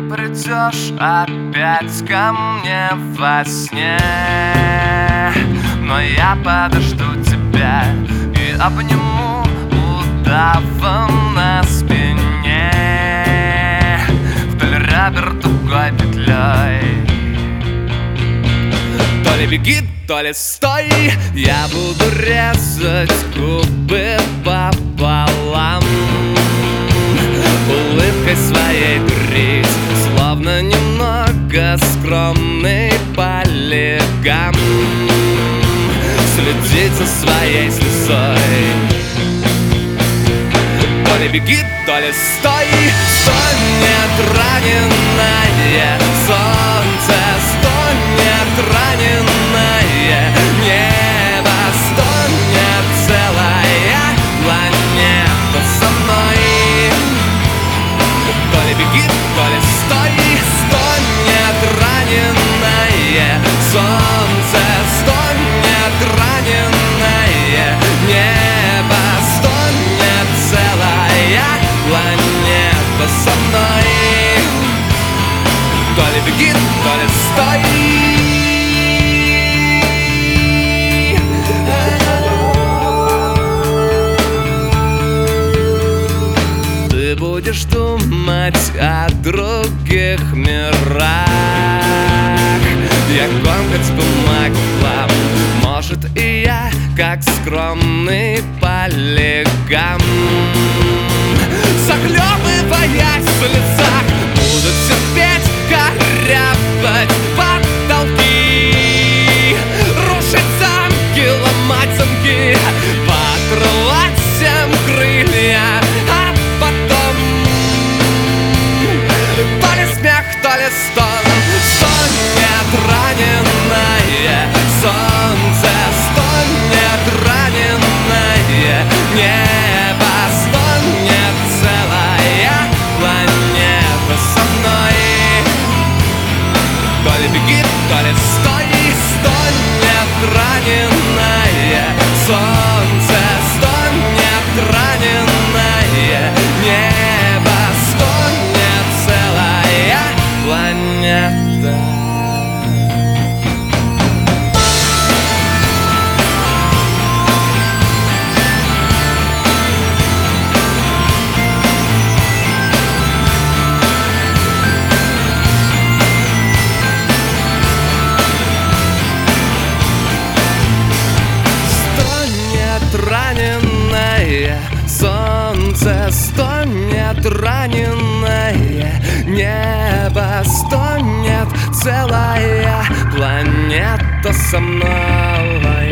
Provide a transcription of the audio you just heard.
придешь опять ко мне во сне, но я подожду тебя и обниму удавом на спине вдоль ребер тугой петлей. То ли беги, то ли стой, я буду резать губы пополам, улыбкой своей дурить, словно немного скромный полигам, следить за своей слезой. То ли беги, то ли стой, стонет раненое солнце, стонет раненое небо, стонет целая планета со мной. То ли беги, то ли стой, стонет раненое солнце, стонет раненое небо, стонет целая планета со мной. То ли беги, то ли стой. Ты будешь думать о других мирах, я комкать бумагу, может и я, как скромный полигам, захлебываясь в лицах, буду терпеть, корябать потолки, рушить замки, ломать замки, покрывать всем крылья, а потом то ли смех, то ли стон, стонет раненое солнце, стонет раненое небо, стонет целая планета со мной. То ли беги, то ли стой, стонет раненое солнце, стонет раненое небо, стонет целая планета. Раненое солнце, стонет раненое небо, стонет целая планета со мной.